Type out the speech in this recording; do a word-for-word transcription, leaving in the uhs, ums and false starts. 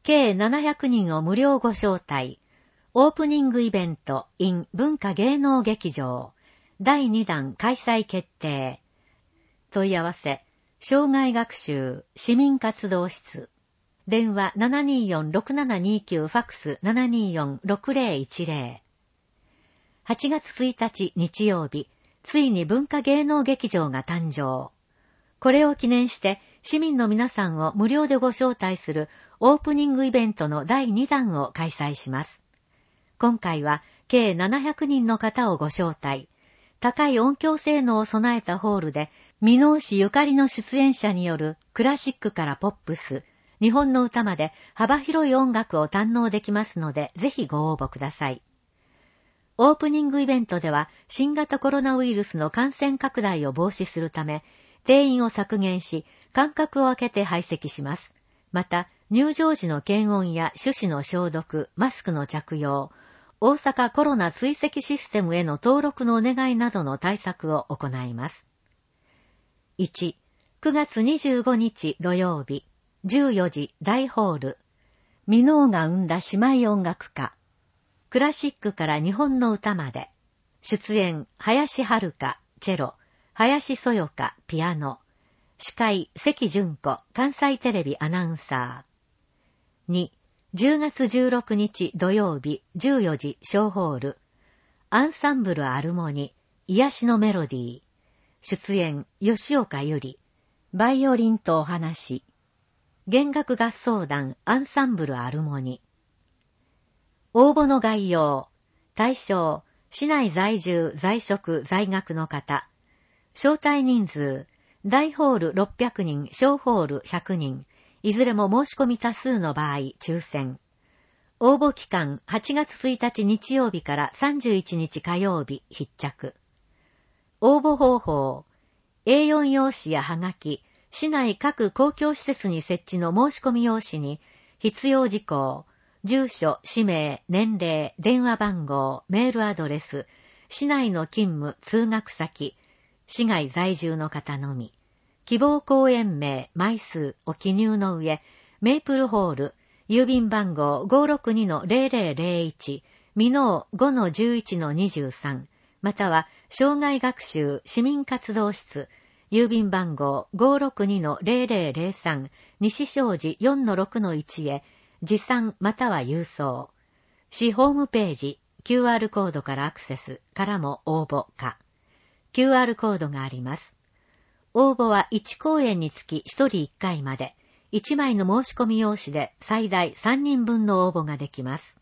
計ななひゃくにんを無料ご招待。オープニングイベント in 文化芸能劇場。だいにだん開催決定。問い合わせ、障害学習市民活動室。電話 ななにーよん ろくななにきゅう ファックス ななにーよん ろくぜろいちぜろ。はちがつついたち日曜日、ついに文化芸能劇場が誕生。これを記念して市民の皆さんを無料でご招待するオープニングイベントのだいにだんを開催します。今回は計ななひゃくにんの方をご招待。高い音響性能を備えたホールで、箕面市ゆかりの出演者によるクラシックからポップス、日本の歌まで幅広い音楽を堪能できますので、ぜひご応募ください。オープニングイベントでは、新型コロナウイルスの感染拡大を防止するため、定員を削減し、間隔を空けて排席します。また、入場時の検温や手指の消毒、マスクの着用、大阪コロナ追跡システムへの登録のお願いなどの対策を行います。いち、くがつにじゅうごにち土曜日、じゅうよじ大ホール。箕面が生んだ姉妹音楽家。クラシックから日本の歌まで。出演、林遥香、チェロ、林そよか、ピアノ。司会、関純子、関西テレビアナウンサー。に、じゅうがつじゅうろくにち土曜日、じゅうよじ小ホール。アンサンブルアルモニ、癒しのメロディー。出演、吉岡由里。バイオリンとお話。弦楽合奏団アンサンブルアルモニ。応募の概要。対象、市内在住、在職、在学の方。招待人数、大ホールろっぴゃくにん、小ホールひゃくにん。いずれも申し込み多数の場合、抽選。応募期間、はちがつついたち日曜日からさんじゅういちにち火曜日、必着。応募方法。エーよん 用紙やはがき、市内各公共施設に設置の申し込み用紙に、必要事項、住所、氏名、年齢、電話番号、メールアドレス、市内の勤務、通学先、市外在住の方のみ、希望公園名、枚数を記入の上、メイプルホール、郵便番号 ごーろくにのぜろぜろぜろいち、箕面 ごのじゅういちのにじゅうさん、または、障害学習市民活動室、郵便番号 ごーろくにのぜろぜろぜろさん、西小路 よんのろくのいち へ、持参または郵送。市ホームページ、キューアール コードからアクセスからも応募か。キューアール コードがあります。応募はいち公演につきひとりいっかいまで、いちまいの申し込み用紙で最大さんにんぶんの応募ができます。